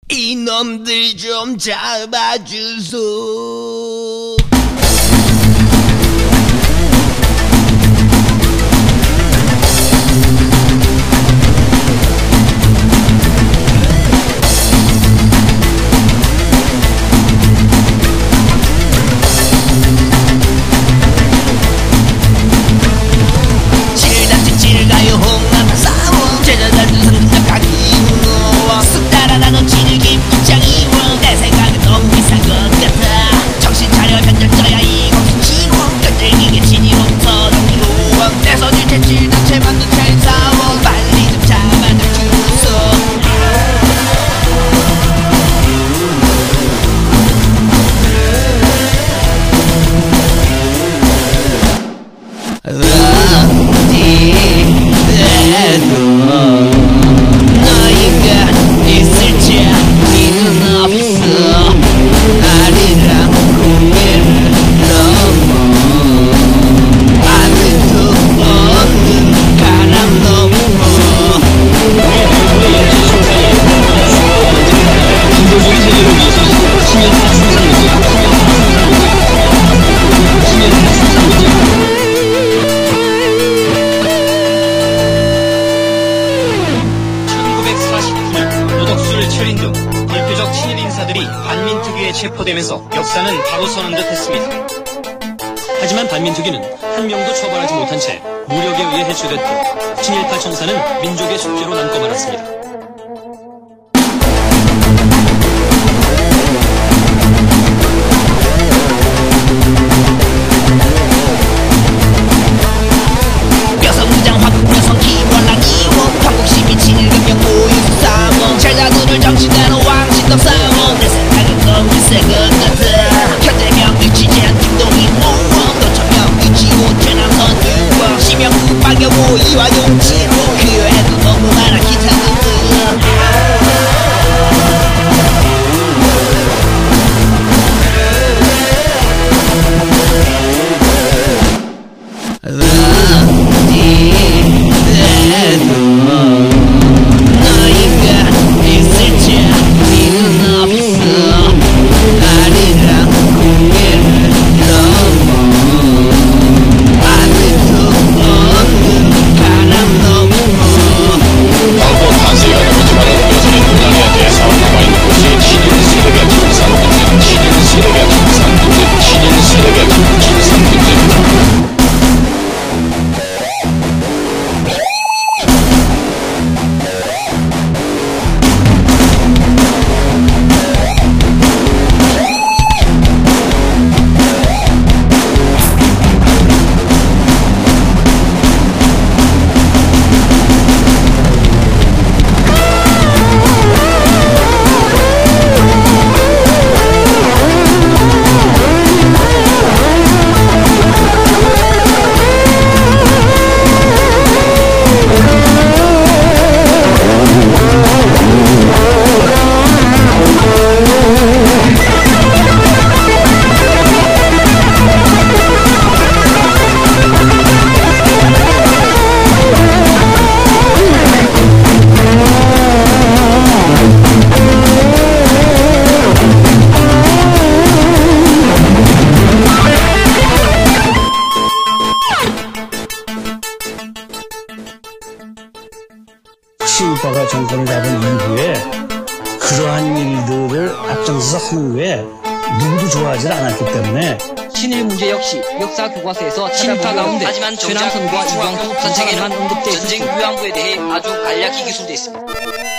이놈들 좀 잡아주소. 질가요 홍남 싸워 제자들도 성적하기 무거워 쑥 따라다는 지르기 입장이워 내 생각은 너무 비싼 것 같아. 정신 차려 현장져야 이곳은 지원 끈질기게 진이로부터 동기로워 내 손을 채치던 채 만든 채 싸워 빨리 좀 잡아들 주소. 너희가 있을지 니는 없어. 아리랑 고개를 넘어 아무도 없는 바람 넘어 인도주의 세계를 위해서 치명타 생산 문제, 치명타 생산 문제. 1949년 노덕술, 최린 등 대표적 친일 인사들이 반민특위에 체포되면서 역사는 바로 서는 듯 했습니다. 하지만 반민특위는 한 명도 처벌하지 못한 채 무력에 의해 해체됐고 친일파 청사는 민족의 숙제로 남고 말았습니다. 뼈성무장 화국묘성 기원랑 이원 한국시민 친일금명 모의수 싸움 제자들을 정신대로 왕신덕 싸움 내 생각은 너무 센 것 같아. 현대명 위치제한 김동인 모원 노천명 위치고 최남선 유원 심영구 박여모 이화용 진호 그 외에도 너무 많아 기타들은 너희가 있을지 니는 없어. 아리랑 고개를 넘어 아무도 없는 바람 넘어 광고 탄세가 하지만 여전히 논란의 대상으로 남아있는 것이 친일 세력의 청산 문제, 친일 세력의 청산 문제, 친일 세력의 청산 문제입니다. 친일파가 정권을 잡은 이후에 그러한 일들을 앞장서서 하는 거에 누구도 좋아하지 않았기 때문에 친일 문제 역시 역사 교과서에서 침타 가운데 하지만 최남선과 이광수 선생에는 언급돼 전쟁 위안부에 대해 아주 간략히 기술돼 있습니다.